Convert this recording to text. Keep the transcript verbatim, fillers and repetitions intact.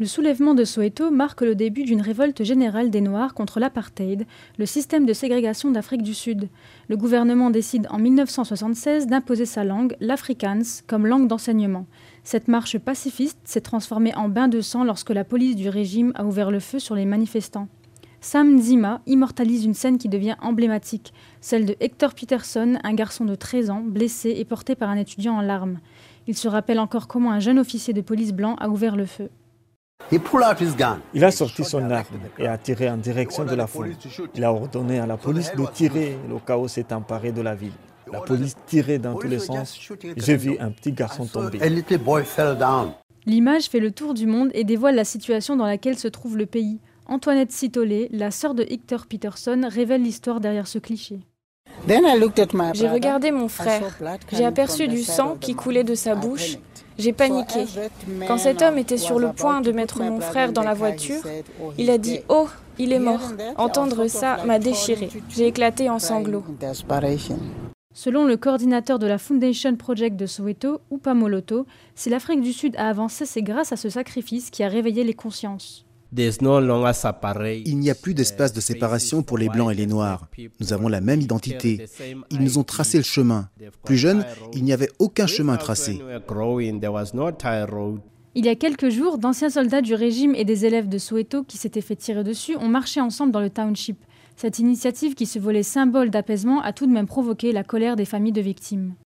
Le soulèvement de Soweto marque le début d'une révolte générale des Noirs contre l'apartheid, le système de ségrégation d'Afrique du Sud. Le gouvernement décide en mille neuf cent soixante-seize d'imposer sa langue, l'afrikaans, comme langue d'enseignement. Cette marche pacifiste s'est transformée en bain de sang lorsque la police du régime a ouvert le feu sur les manifestants. Sam Nzima immortalise une scène qui devient emblématique, celle de Hector Peterson, un garçon de treize ans, blessé et porté par un étudiant en larmes. Il se rappelle encore comment un jeune officier de police blanc a ouvert le feu. Il a sorti son arme et a tiré en direction de la foule. Il a ordonné à la police de tirer. Le chaos s'est emparé de la ville. La police tirait dans tous les sens. J'ai vu un petit garçon tomber. L'image fait le tour du monde et dévoile la situation dans laquelle se trouve le pays. Antoinette Sitole, la sœur de Hector Peterson, révèle l'histoire derrière ce cliché. J'ai regardé mon frère. J'ai aperçu du sang qui coulait de sa bouche. J'ai paniqué. Quand cet homme était sur le point de mettre mon frère dans la voiture, il a dit « Oh, il est mort ». Entendre ça m'a déchiré. J'ai éclaté en sanglots. Selon le coordinateur de la Foundation Project de Soweto, Upa Moloto, si l'Afrique du Sud a avancé, c'est grâce à ce sacrifice qui a réveillé les consciences. Il n'y a plus d'espace de séparation pour les Blancs et les Noirs. Nous avons la même identité. Ils nous ont tracé le chemin. Plus jeunes, il n'y avait aucun chemin tracé. Il y a quelques jours, d'anciens soldats du régime et des élèves de Soweto qui s'étaient fait tirer dessus ont marché ensemble dans le township. Cette initiative qui se voulait symbole d'apaisement a tout de même provoqué la colère des familles de victimes.